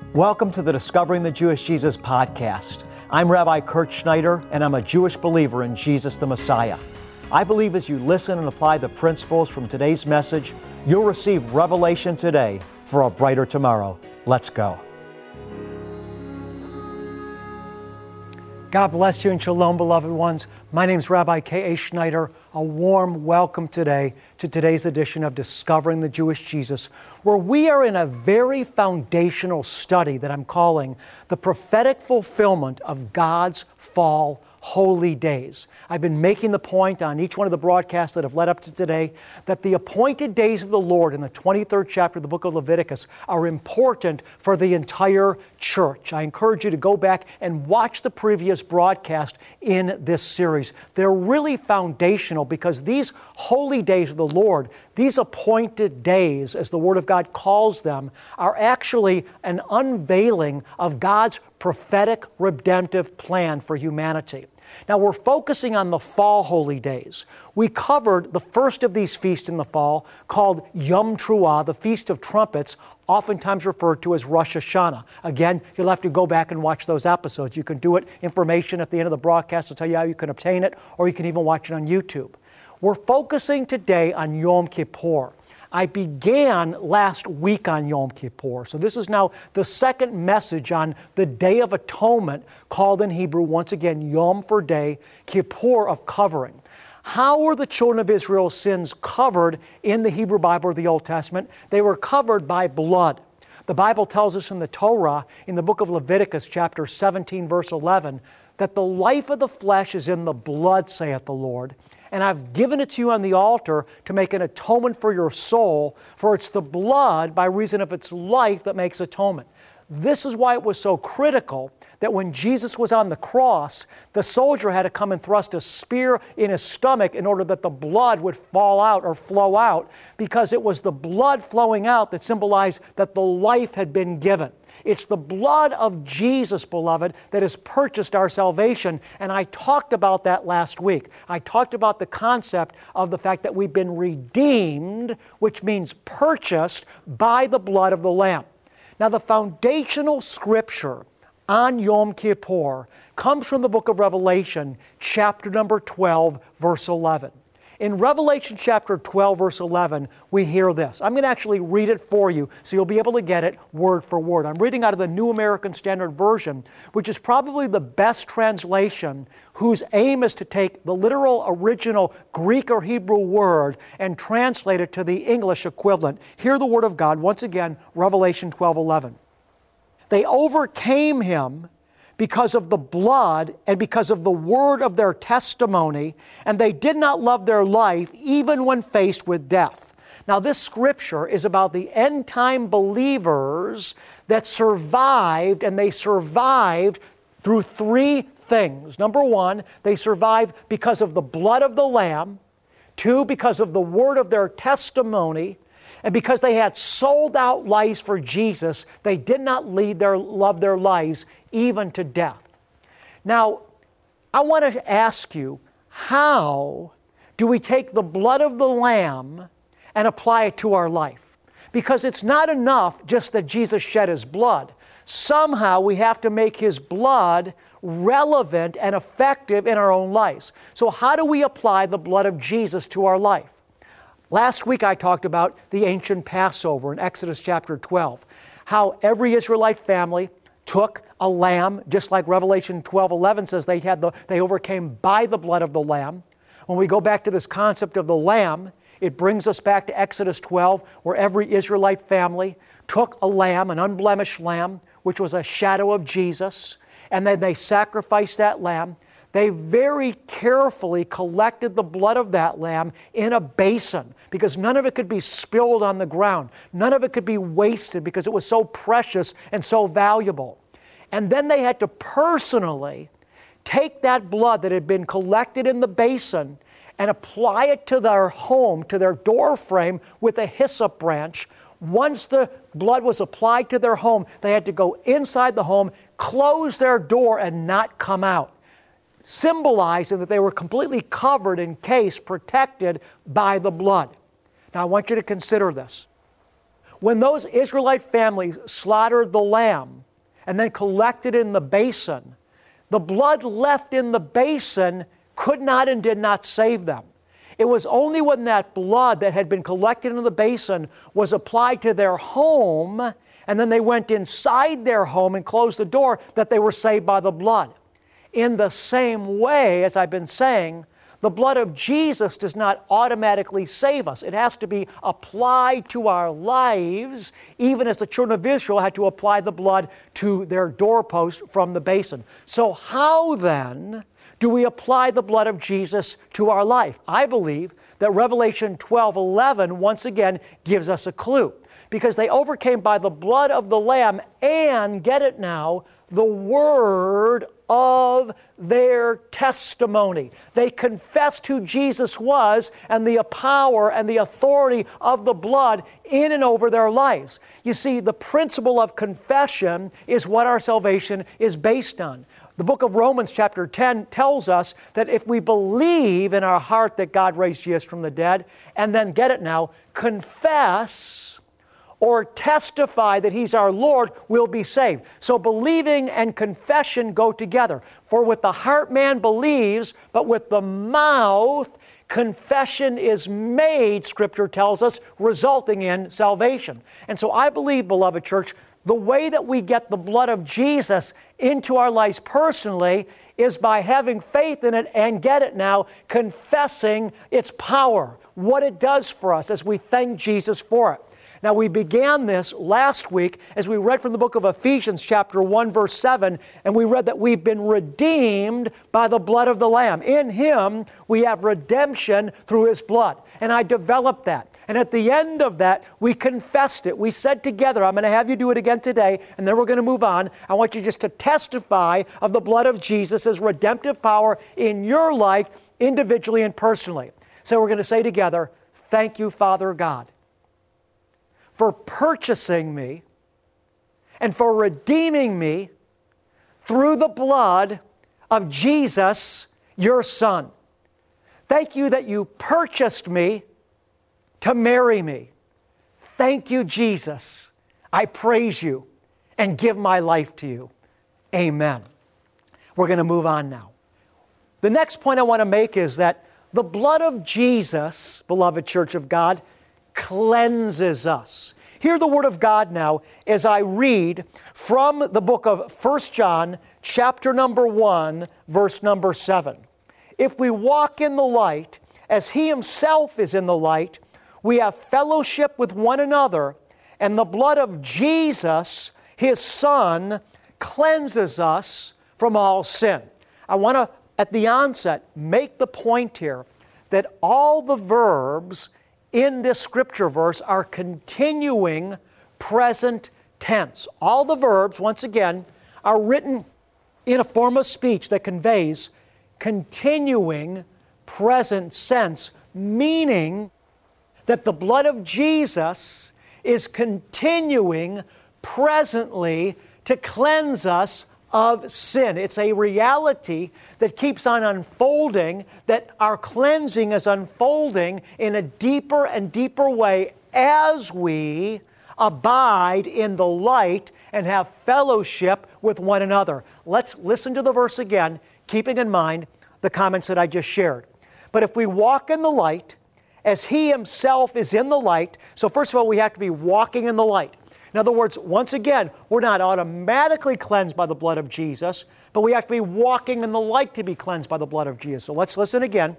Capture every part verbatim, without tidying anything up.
Welcome to the Discovering the Jewish Jesus podcast. I'm Rabbi Kurt Schneider, and I'm a Jewish believer in Jesus the Messiah. I believe as you listen and apply the principles from today's message, you'll receive revelation today for a brighter tomorrow. Let's go. God bless you and shalom, beloved ones. My name is Rabbi K A. Schneider. A warm welcome today to today's edition of Discovering the Jewish Jesus, where we are in a very foundational study that I'm calling the prophetic fulfillment of God's fall holy days. I've been making the point on each one of the broadcasts that have led up to today that the appointed days of the Lord in the twenty-third chapter of the book of Leviticus are important for the entire church. I encourage you to go back and watch the previous broadcast in this series. They're really foundational because these holy days of the Lord, these appointed days, as the Word of God calls them, are actually an unveiling of God's prophetic redemptive plan for humanity. Now, we're focusing on the fall holy days. We covered the first of these feasts in the fall, called Yom Teruah, the Feast of Trumpets, oftentimes referred to as Rosh Hashanah. Again, you'll have to go back and watch those episodes. You can do it, information at the end of the broadcast will tell you how you can obtain it, or you can even watch it on YouTube. We're focusing today on Yom Kippur. I began last week on Yom Kippur, so this is now the second message on the Day of Atonement, called in Hebrew, once again, Yom for day, Kippur of covering. How were the children of Israel's sins covered in the Hebrew Bible or the Old Testament? They were covered by blood. The Bible tells us in the Torah, in the book of Leviticus, chapter seventeen, verse eleven, that the life of the flesh is in the blood, saith the Lord, and I've given it to you on the altar to make an atonement for your soul, for it's the blood, by reason of its life, that makes atonement. This is why it was so critical that when Jesus was on the cross, the soldier had to come and thrust a spear in his stomach in order that the blood would fall out or flow out, because it was the blood flowing out that symbolized that the life had been given. It's the blood of Jesus, beloved, that has purchased our salvation, and I talked about that last week. I talked about the concept of the fact that we've been redeemed, which means purchased by the blood of the Lamb. Now, the foundational scripture on Yom Kippur comes from the book of Revelation, chapter number twelve, verse eleven. In Revelation chapter twelve, verse eleven, we hear this. I'm going to actually read it for you so you'll be able to get it word for word. I'm reading out of the New American Standard Version, which is probably the best translation, whose aim is to take the literal original Greek or Hebrew word and translate it to the English equivalent. Hear the word of God, once again, Revelation twelve eleven. They overcame him because of the blood and because of the word of their testimony, and they did not love their life even when faced with death. Now, this scripture is about the end-time believers that survived, and they survived through three things. Number one, they survived because of the blood of the Lamb. Two, because of the word of their testimony. And because they had sold out lives for Jesus, they did not lead their, love their lives even to death. Now, I want to ask you, how do we take the blood of the Lamb and apply it to our life? Because it's not enough just that Jesus shed His blood. Somehow we have to make His blood relevant and effective in our own lives. So how do we apply the blood of Jesus to our life? Last week I talked about the ancient Passover in Exodus chapter twelve, how every Israelite family took a lamb, just like Revelation twelve eleven says they had the, they overcame by the blood of the Lamb. When we go back to this concept of the lamb, it brings us back to Exodus twelve, where every Israelite family took a lamb, an unblemished lamb, which was a shadow of Jesus, and then they sacrificed that lamb. They very carefully collected the blood of that lamb in a basin, because none of it could be spilled on the ground. None of it could be wasted because it was so precious and so valuable. And then they had to personally take that blood that had been collected in the basin and apply it to their home, to their door frame, with a hyssop branch. Once the blood was applied to their home, they had to go inside the home, close their door, and not come out, symbolizing that they were completely covered, encased, protected by the blood. Now, I want you to consider this. When those Israelite families slaughtered the lamb and then collected it in the basin, the blood left in the basin could not and did not save them. It was only when that blood that had been collected in the basin was applied to their home, and then they went inside their home and closed the door, that they were saved by the blood. In the same way, as I've been saying, the blood of Jesus does not automatically save us. It has to be applied to our lives, even as the children of Israel had to apply the blood to their doorpost from the basin. So how then do we apply the blood of Jesus to our life? I believe that Revelation twelve eleven once again gives us a clue, because they overcame by the blood of the Lamb and, get it now, the word of their testimony. They confessed who Jesus was and the power and the authority of the blood in and over their lives. You see, the principle of confession is what our salvation is based on. The book of Romans chapter ten tells us that if we believe in our heart that God raised Jesus from the dead, and then, get it now, confess or testify that He's our Lord, we'll be saved. So believing and confession go together. For with the heart man believes, but with the mouth confession is made, Scripture tells us, resulting in salvation. And so I believe, beloved church, the way that we get the blood of Jesus into our lives personally is by having faith in it and, get it now, confessing its power, what it does for us as we thank Jesus for it. Now, we began this last week as we read from the book of Ephesians chapter one, verse seven, and we read that we've been redeemed by the blood of the Lamb. In Him, we have redemption through His blood. And I developed that. And at the end of that, we confessed it. We said together, I'm going to have you do it again today, and then we're going to move on. I want you just to testify of the blood of Jesus' redemptive power in your life, individually and personally. So we're going to say together, thank you, Father God, for purchasing me and for redeeming me through the blood of Jesus, your Son. Thank you that you purchased me to marry me. Thank you, Jesus. I praise you and give my life to you. Amen. We're going to move on now. The next point I want to make is that the blood of Jesus, beloved church of God, cleanses us. Hear the Word of God now as I read from the book of First John, chapter number one, verse number seven. If we walk in the light, as He Himself is in the light, we have fellowship with one another, and the blood of Jesus, His Son, cleanses us from all sin. I want to, at the onset, make the point here that all the verbs in this scripture verse are continuing present tense. All the verbs, once again, are written in a form of speech that conveys continuing present sense, meaning that the blood of Jesus is continuing presently to cleanse us of sin. It's a reality that keeps on unfolding, that our cleansing is unfolding in a deeper and deeper way as we abide in the light and have fellowship with one another. Let's listen to the verse again, keeping in mind the comments that I just shared. But if we walk in the light, as He Himself is in the light, so first of all, we have to be walking in the light. In other words, once again, we're not automatically cleansed by the blood of Jesus, but we have to be walking in the light to be cleansed by the blood of Jesus. So let's listen again.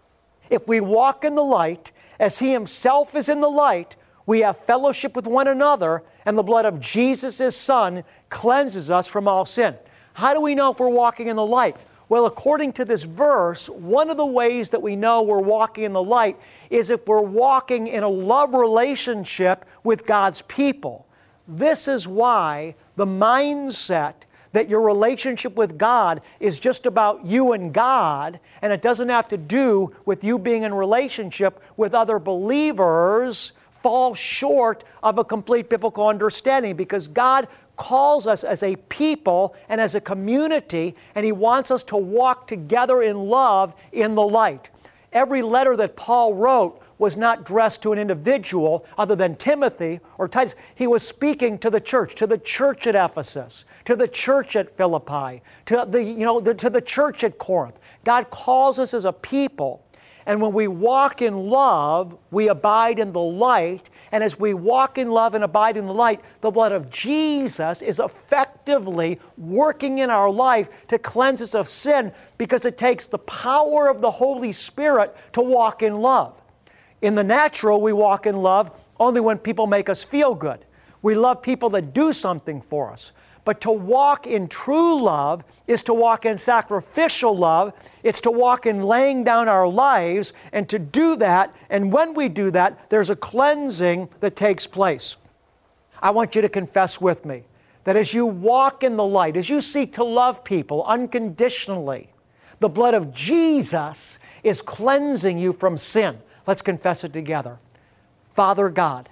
If we walk in the light, as He Himself is in the light, we have fellowship with one another, and the blood of Jesus, His Son, cleanses us from all sin. How do we know if we're walking in the light? Well, according to this verse, one of the ways that we know we're walking in the light is if we're walking in a love relationship with God's people. This is why the mindset that your relationship with God is just about you and God, and it doesn't have to do with you being in relationship with other believers, falls short of a complete biblical understanding, because God calls us as a people and as a community, and He wants us to walk together in love in the light. Every letter that Paul wrote was not addressed to an individual other than Timothy or Titus. He was speaking to the church, to the church at Ephesus, to the church at Philippi, to the, you know, the, to the church at Corinth. God calls us as a people, and when we walk in love, we abide in the light. And as we walk in love and abide in the light, the blood of Jesus is effectively working in our life to cleanse us of sin, because it takes the power of the Holy Spirit to walk in love. In the natural, we walk in love only when people make us feel good. We love people that do something for us. But to walk in true love is to walk in sacrificial love. It's to walk in laying down our lives, and to do that, and when we do that, there's a cleansing that takes place. I want you to confess with me that as you walk in the light, as you seek to love people unconditionally, the blood of Jesus is cleansing you from sin. Let's confess it together. Father God,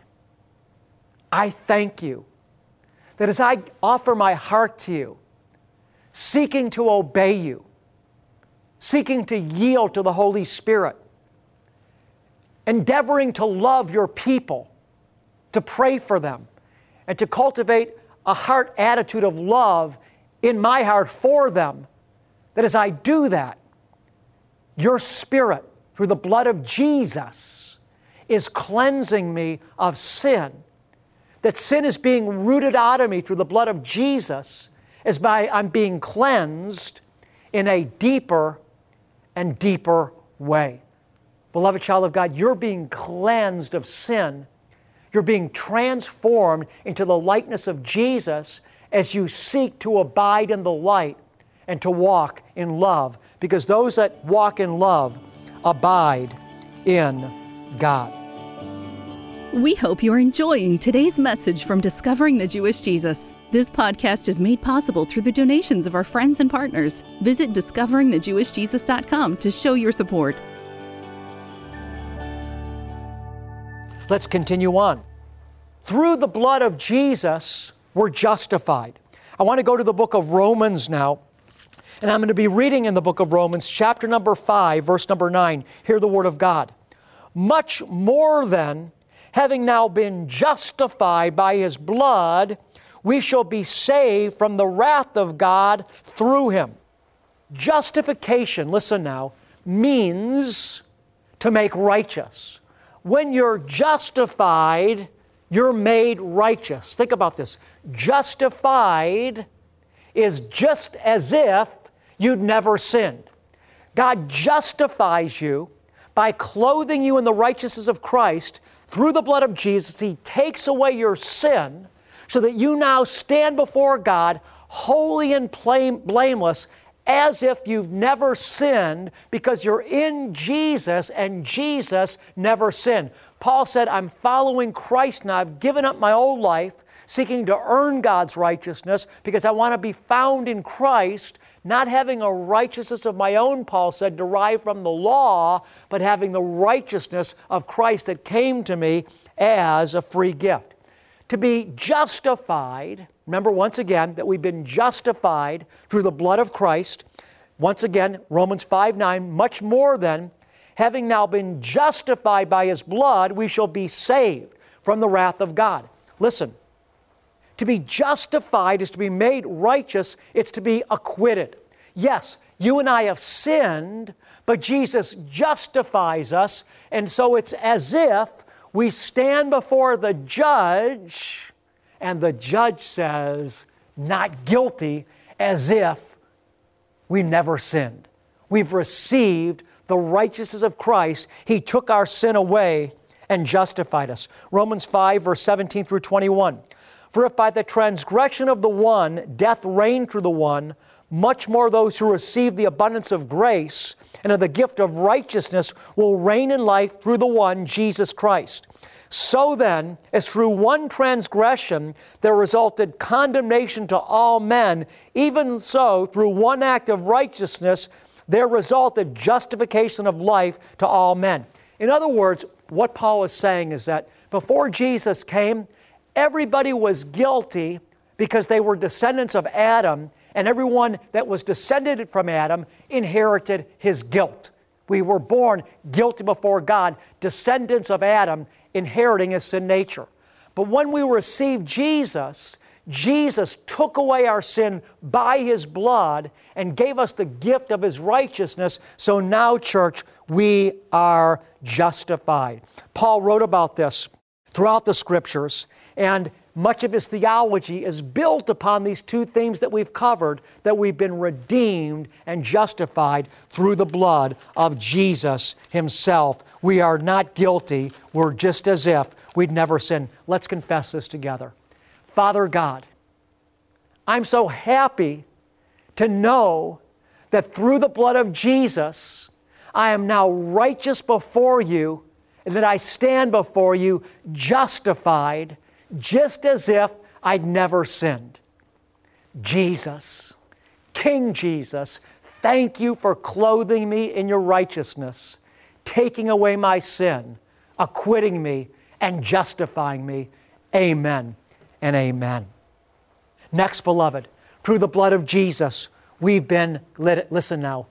I thank you that as I offer my heart to you, seeking to obey you, seeking to yield to the Holy Spirit, endeavoring to love your people, to pray for them, and to cultivate a heart attitude of love in my heart for them, that as I do that, your Spirit, through the blood of Jesus, is cleansing me of sin. That sin is being rooted out of me through the blood of Jesus, as by I'm being cleansed in a deeper and deeper way. Beloved child of God, you're being cleansed of sin. You're being transformed into the likeness of Jesus as you seek to abide in the light and to walk in love, because those that walk in love abide in God. We hope you're enjoying today's message from Discovering the Jewish Jesus. This podcast is made possible through the donations of our friends and partners. Visit discovering the jewish jesus dot com to show your support. Let's continue on. Through the blood of Jesus, we're justified. I want to go to the book of Romans now, and I'm going to be reading in the book of Romans, chapter number five, verse number nine. Hear the word of God. Much more then, having now been justified by His blood, we shall be saved from the wrath of God through Him. Justification, listen now, means to make righteous. When you're justified, you're made righteous. Think about this. Justified is just as if you'd never sinned. God justifies you by clothing you in the righteousness of Christ. Through the blood of Jesus, He takes away your sin so that you now stand before God holy and blameless, as if you've never sinned, because you're in Jesus and Jesus never sinned. Paul said, I'm following Christ now. I've given up my old life, seeking to earn God's righteousness, because I want to be found in Christ, not having a righteousness of my own, Paul said, derived from the law, but having the righteousness of Christ that came to me as a free gift. To be justified, remember once again that we've been justified through the blood of Christ. Once again, Romans five nine, much more than, having now been justified by His blood, we shall be saved from the wrath of God. Listen. To be justified is to be made righteous. It's to be acquitted. Yes, you and I have sinned, but Jesus justifies us, and so it's as if we stand before the judge, and the judge says, not guilty, as if we never sinned. We've received the righteousness of Christ. He took our sin away and justified us. Romans five, verse seventeen through twenty-one. For if by the transgression of the one death reigned through the one, much more those who receive the abundance of grace and of the gift of righteousness will reign in life through the one, Jesus Christ. So then, as through one transgression there resulted condemnation to all men, even so through one act of righteousness there resulted justification of life to all men. In other words, what Paul is saying is that before Jesus came, everybody was guilty because they were descendants of Adam, and everyone that was descended from Adam inherited his guilt. We were born guilty before God, descendants of Adam, inheriting a sin nature. But when we received Jesus, Jesus took away our sin by His blood and gave us the gift of His righteousness. So now, church, we are justified. Paul wrote about this throughout the Scriptures, and much of his theology is built upon these two themes that we've covered, that we've been redeemed and justified through the blood of Jesus Himself. We are not guilty. We're just as if we'd never sinned. Let's confess this together. Father God, I'm so happy to know that through the blood of Jesus, I am now righteous before You, and that I stand before You justified, just as if I'd never sinned. Jesus, King Jesus, thank You for clothing me in Your righteousness, taking away my sin, acquitting me, and justifying me. Amen and amen. Next, beloved, through the blood of Jesus, we've been, listen now,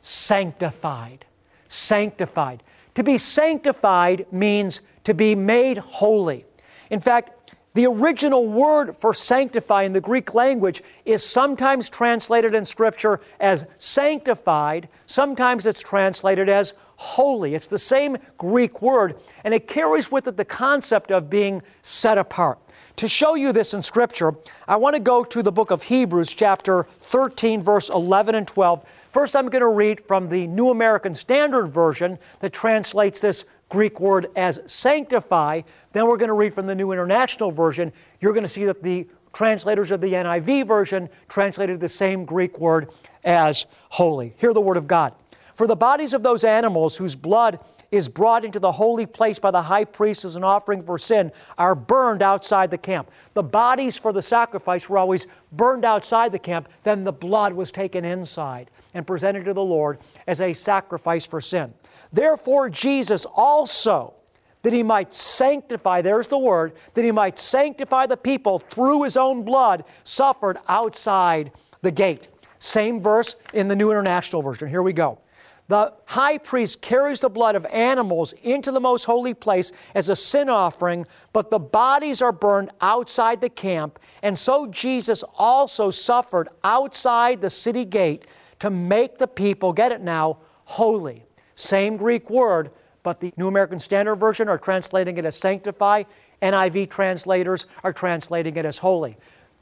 sanctified. Sanctified. To be sanctified means to be made holy. In fact, the original word for sanctify in the Greek language is sometimes translated in Scripture as sanctified, sometimes it's translated as holy. It's the same Greek word, and it carries with it the concept of being set apart. To show you this in Scripture, I want to go to the book of Hebrews, chapter thirteen, verse eleven and twelve. First, I'm going to read from the New American Standard Version that translates this Greek word as sanctify. Then we're going to read from the New International Version. You're going to see that the translators of the N I V version translated the same Greek word as holy. Hear the word of God. For the bodies of those animals whose blood is brought into the holy place by the high priest as an offering for sin are burned outside the camp. The bodies for the sacrifice were always burned outside the camp. Then the blood was taken inside and presented to the Lord as a sacrifice for sin. Therefore, Jesus also, that He might sanctify, there's the word, that He might sanctify the people through His own blood, suffered outside the gate. Same verse in the New International Version. Here we go. The high priest carries the blood of animals into the most holy place as a sin offering, but the bodies are burned outside the camp. And so Jesus also suffered outside the city gate to make the people, get it now, holy. Same Greek word, but the New American Standard Version are translating it as sanctify. N I V translators are translating it as holy.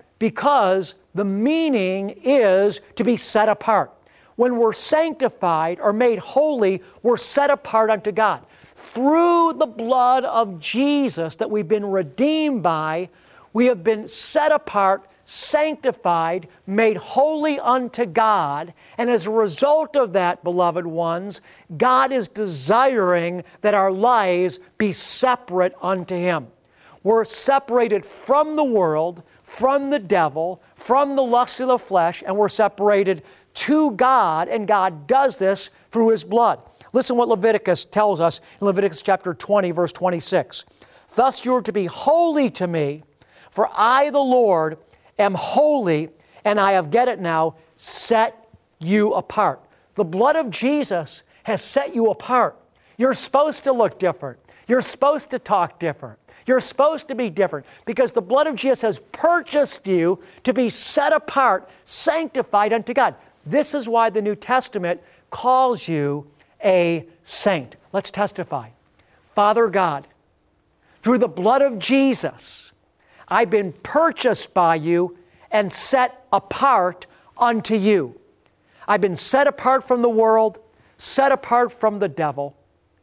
Because the meaning is to be set apart. When we're sanctified or made holy, we're set apart unto God. Through the blood of Jesus that we've been redeemed by, we have been set apart, sanctified, made holy unto God. And as a result of that, beloved ones, God is desiring that our lives be separate unto Him. We're separated from the world, from the devil, from the lust of the flesh, and we're separated to God, and God does this through His blood. Listen what Leviticus tells us in Leviticus chapter twenty, verse twenty-six. Thus you are to be holy to me, for I, the Lord, am holy, and I have, get it now, set you apart. The blood of Jesus has set you apart. You're supposed to look different. You're supposed to talk different. You're supposed to be different because the blood of Jesus has purchased you to be set apart, sanctified unto God. This is why the New Testament calls you a saint. Let's testify. Father God, through the blood of Jesus, I've been purchased by You and set apart unto You. I've been set apart from the world, set apart from the devil,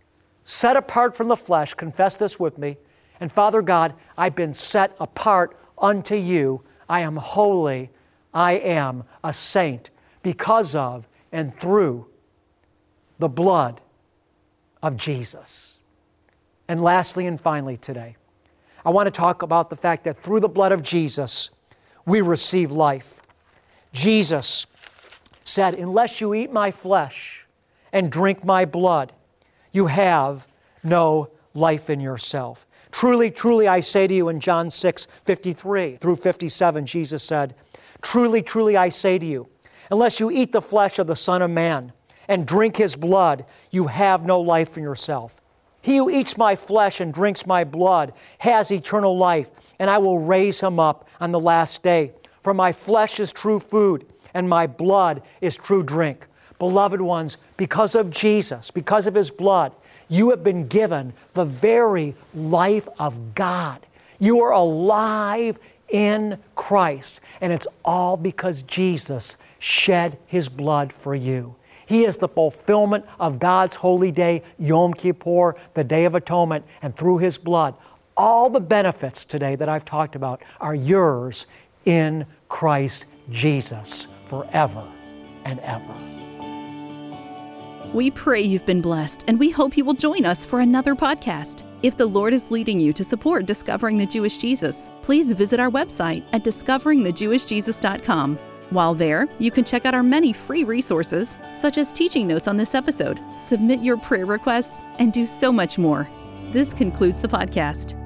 set apart from the flesh. Confess this with me. And Father God, I've been set apart unto You. I am holy. I am a saint because of and through the blood of Jesus. And lastly and finally today, I want to talk about the fact that through the blood of Jesus, we receive life. Jesus said, unless you eat my flesh and drink my blood, you have no life in yourself. Truly, truly, I say to you, in John six, fifty-three through fifty-seven, Jesus said, truly, truly, I say to you, unless you eat the flesh of the Son of Man and drink his blood, you have no life in yourself. He who eats my flesh and drinks my blood has eternal life, and I will raise him up on the last day. For my flesh is true food, and my blood is true drink. Beloved ones, because of Jesus, because of his blood, you have been given the very life of God. You are alive in Christ, and it's all because Jesus shed his blood for you. He is the fulfillment of God's holy day, Yom Kippur, the Day of Atonement, and through his blood, all the benefits today that I've talked about are yours in Christ Jesus forever and ever. We pray you've been blessed, and we hope you will join us for another podcast. If the Lord is leading you to support Discovering the Jewish Jesus, please visit our website at discovering the jewish jesus dot com. While there, you can check out our many free resources, such as teaching notes on this episode, submit your prayer requests, and do so much more. This concludes the podcast.